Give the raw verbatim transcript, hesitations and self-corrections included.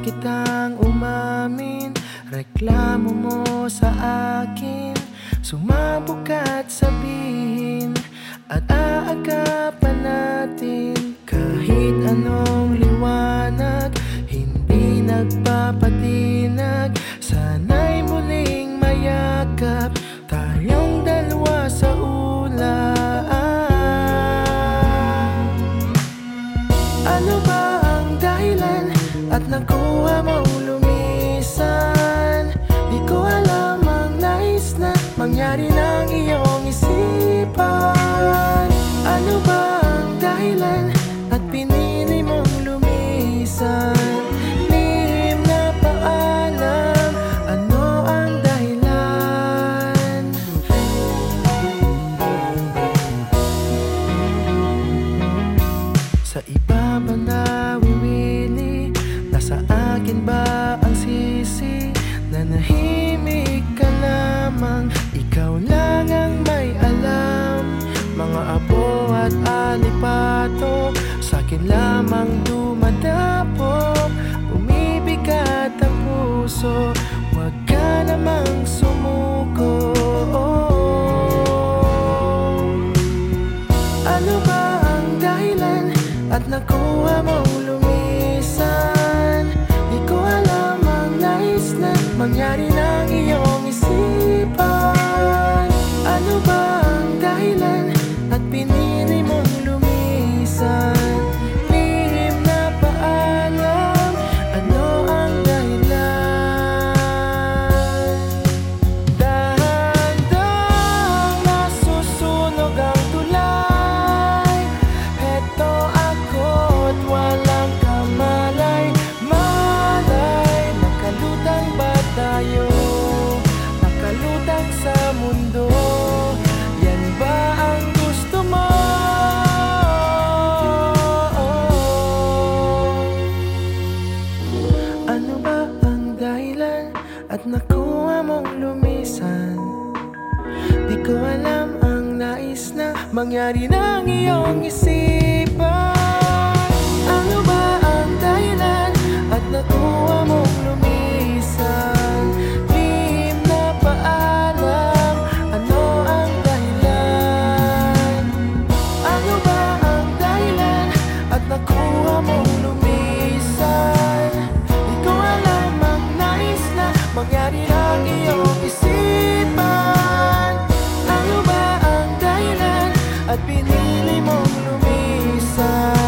kitang umamin. Reklamo mo sa akin, sumabog ka't sabihin, at aagapan natin. Kahit anong liwanag, hindi nagpapatinag. Sana'y muling mayakap tayong dalawa sa ulan. Ano ba ang dahilan at nakuha mong lumisan? Di ko alam ang nais na mangyari ng iyong isipan. Ano ba ang dahilan at pinili mong lumisan? Lihim na paalam, ano ang dahilan? Sa iba ba nawiwili? Nasa akin ba ang sisi? Nanahimik ka lamang, ikaw lang ang may alam. Mga apo at alipato, sa'kin lamang dumadapog. Bumibigat ang puso, huwag ka namang sumuko. Ano ba ang dahilan at nakuha mong lumisan? Di ko alam ang nais na mangyari ng iyong isipan. Ano ba ang dahilan at pinili mong lumisan? Lihim na paalam, ano ang dahilan? Dahan-dahang nasusunog ang tulay. Heto ako't walang kamalay-malay. Nakalutang ba tayo? Nakalutang sa mundo. Yan ba ang gusto mo? Ano ba ang dahilan at nakuha mong lumisan? Di ko alam ang nais na mangyari ng iyong isipan. Ano ba ang dahilan at nakuha mong lumisan? Lihim na paalam, ano ang dahilan? Ano ba ang dahilan at nakuha mong lumisan? Di ko alam ang nais na mangyari ng iyong isipan. Ano ba ang dahilan at pinili mong lumisan?